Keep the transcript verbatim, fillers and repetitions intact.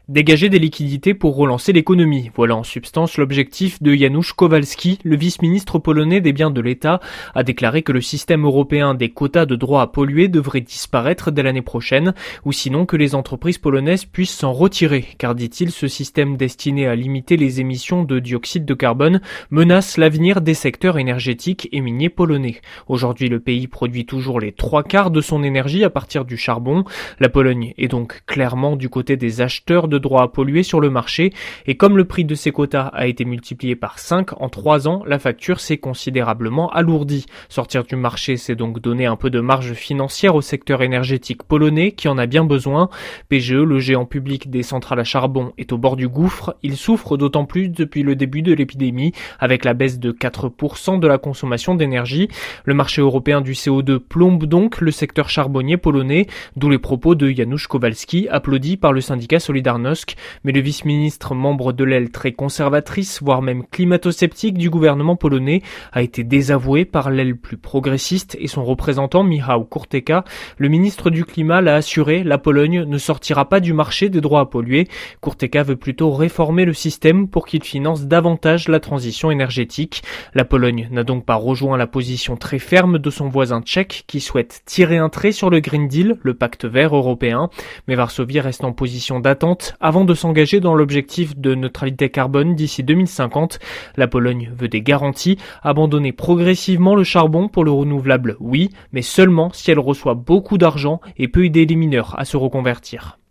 Dégager des liquidités pour relancer l'économie. Voilà en substance l'objectif de Janusz Kowalski, le vice-ministre polonais des biens de l'État, a déclaré que le système européen des quotas de droits à polluer devrait disparaître dès l'année prochaine, ou sinon que les entreprises polonaises puissent s'en retirer, car dit-il, ce système destiné à limiter les émissions de dioxyde de carbone menace l'avenir des secteurs énergétiques et miniers polonais. Aujourd'hui, le pays produit toujours les trois quarts de son énergie à partir du charbon. La Pologne est donc clairement du côté des acheteurs de de droits à polluer sur le marché, et comme le prix de ces quotas a été multiplié par cinq en trois ans, la facture s'est considérablement alourdie. Sortir du marché, c'est donc donner un peu de marge financière au secteur énergétique polonais qui en a bien besoin. P G E, le géant public des centrales à charbon, est au bord du gouffre. Il souffre d'autant plus depuis le début de l'épidémie, avec la baisse de quatre pour cent de la consommation d'énergie. Le marché européen du C O deux plombe donc le secteur charbonnier polonais, d'où les propos de Janusz Kowalski, applaudi par le syndicat Solidarność. Mais le vice-ministre, membre de l'aile très conservatrice, voire même climato-sceptique du gouvernement polonais, a été désavoué par l'aile plus progressiste et son représentant Michał Kurtyka. Le ministre du Climat l'a assuré, la Pologne ne sortira pas du marché des droits à polluer. Kurtyka veut plutôt réformer le système pour qu'il finance davantage la transition énergétique. La Pologne n'a donc pas rejoint la position très ferme de son voisin tchèque qui souhaite tirer un trait sur le Green Deal, le pacte vert européen. Mais Varsovie reste en position d'attente avant de s'engager dans l'objectif de neutralité carbone d'ici deux mille cinquante. La Pologne veut des garanties, abandonner progressivement le charbon pour le renouvelable, oui, mais seulement si elle reçoit beaucoup d'argent et peut aider les mineurs à se reconvertir.